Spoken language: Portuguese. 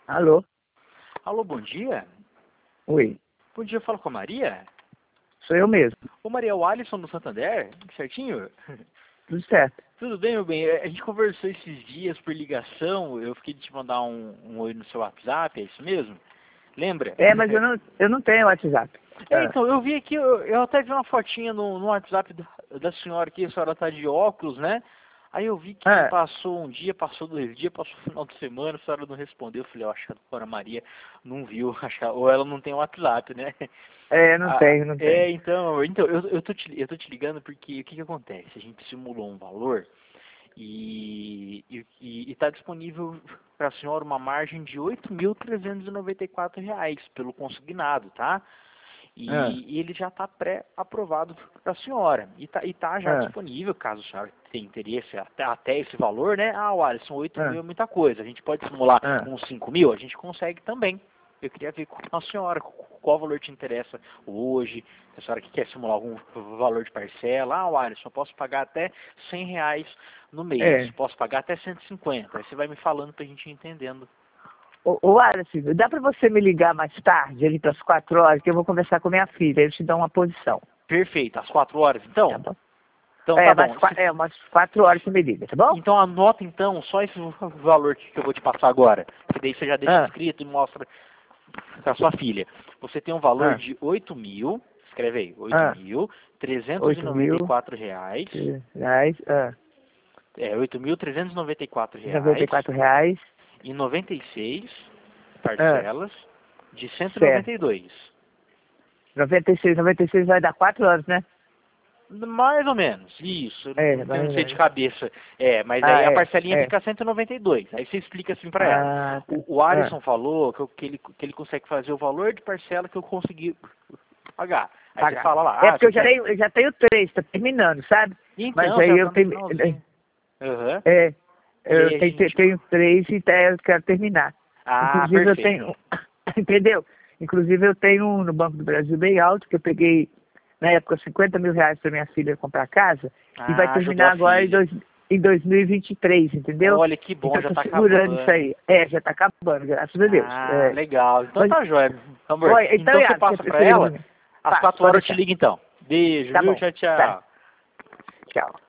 Alô? Alô, bom dia. Oi, Bom dia, eu falo com a Maria. sou eu mesmo. Ô Maria, é o Alisson do Santander, certinho? Tudo certo. Tudo bem, meu bem? A gente conversou esses dias por ligação, eu fiquei de te mandar um oi no seu WhatsApp, é isso mesmo? Lembra? É, mas eu não tenho WhatsApp. Então, eu vi aqui, eu até vi uma fotinha no WhatsApp da senhora aqui, a senhora tá de óculos, né? Aí eu vi que passou um dia, passou 2 dias, passou o final de semana, a senhora não respondeu. Eu falei, eu acho que a doutora Maria não viu, ou ela não tem WhatsApp, né? Não tenho, não tenho. Então eu tô te ligando porque o que acontece? A gente simulou um valor e está disponível para a senhora uma margem de R$ 8.394 pelo consignado, tá? E ele já está pré-aprovado para a senhora. E tá já disponível, caso a senhora tenha interesse até esse valor, né? Ah, Alisson, 8.000 é muita coisa. A gente pode simular uns 5.000? A gente consegue também. Eu queria ver com a senhora qual valor te interessa hoje. Se a senhora que quer simular algum valor de parcela. Ah, Alisson, eu posso pagar até R$ 100 no mês. Posso pagar até 150. Aí você vai me falando para a gente ir entendendo. Ô, Alisson, dá pra você me ligar mais tarde, ali pras 4 horas, que eu vou conversar com minha filha, eu te dou uma posição. Perfeito. Às 4 horas, então? Tá bom? Então tá bom. Umas 4 horas você me liga, tá bom? Então anota então só esse valor que eu vou te passar agora. Que daí você já deixa escrito e mostra para sua filha. Você tem um valor de 8.000, escreve aí, R$ 8.394. É, R$ 8.394. E 96 parcelas de 192. 96 vai dar 4 horas, né? Mais ou menos, isso. Não sei de cabeça. Mas aí a parcelinha fica 192. Aí você explica assim para ela. O Alisson falou que ele consegue fazer o valor de parcela que eu consegui pagar. Aí você fala lá. Porque eu já tenho 3, tá terminando, sabe? Então, mas aí eu tenho. Eu tenho 3 e eu quero terminar. Inclusive perfeito. eu tenho. Entendeu? Inclusive eu tenho um no Banco do Brasil bem alto, que eu peguei na época R$ 50 mil para minha filha comprar casa, e vai terminar agora em 2023, entendeu? Olha que bom, então, já tá segurando acabando. Isso aí. Já está acabando, graças a Deus. Legal. Então tá jóia, amor. Oi, então você passa para ela, às 4 horas eu te ligo então. Beijo, tá viu? bom. Tchau, tchau. Tá. Tchau.